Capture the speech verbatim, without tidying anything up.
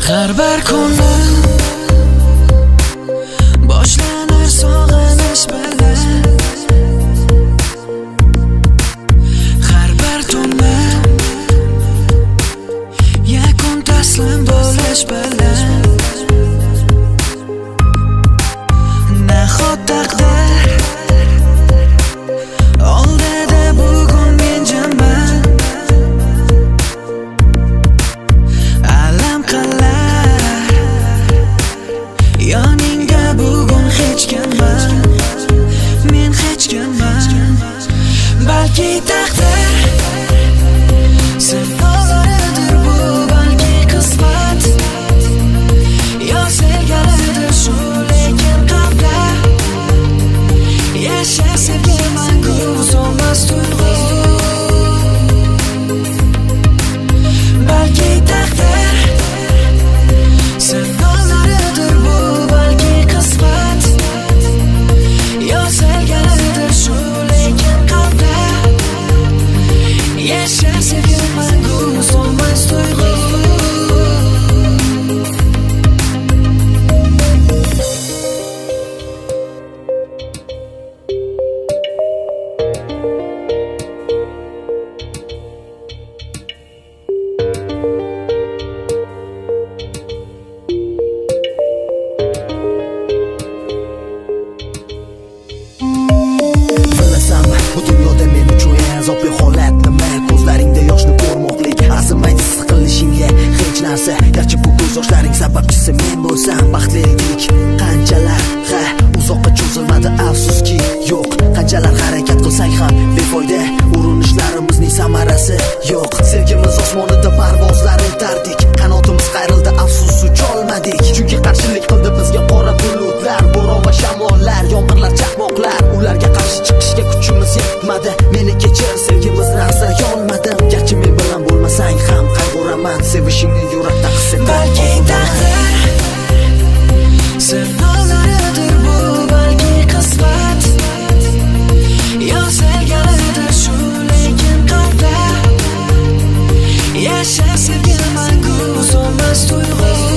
Har bir kunlar boshlanir sog'inish bilan, har bir tunni yakun taslim bo'lish bilan. Nahot taqdir oldida bugun men jimman, alam qilar yoningda bugun hech kimman, men hech kimman. Balki taqdir sinovlaridir bu, balki qismat yo sevgalidir shu, lekin qalbda yashar sevgi mangu so'nmas tuyg'u. Balki taqdir sinovlaridir bu, balki qismat yo sevgalidir shu, lekin qalbda yashar sevgi mangu so'nmas tuyg'u. Bu dunyoda men uchun eng azobli holat nima? Ko'zlaringda yoshni ko'rmoqlik, arzimaydi siqilishingga hech narsa. Garchi bu ko'z yoshlaring sababchisi men bo'lsam, baxtli edik qanchalar, ha uzoqqa cho'zilmadi afsuski yo'q. Qanchalar harakat qilsak ham befoyda, urinishlarimizning samarasi yo'q. Sevgimiz osmonida parvozlar etardik, qanotimiz qayrildi afsus ucholmadik. Chunki qarshilik qildi bizga qora bulutlar, bo'ron va shamollar, yomg'irlar, chaqmoqlar. Ularga qarshi chiqishga kuchimiz yetmadi. Meni kechir, sevgimizni asray olmadim. Garchi men bilan bo'lmasang ham qayg'uraman, sevishingni yurakda his etaman. Balki taqdir sinovlaridir bu, balki qismat yo sevgalidir shu, lekin qalbda yashar sevgi mangu so'nmas tuyg'u.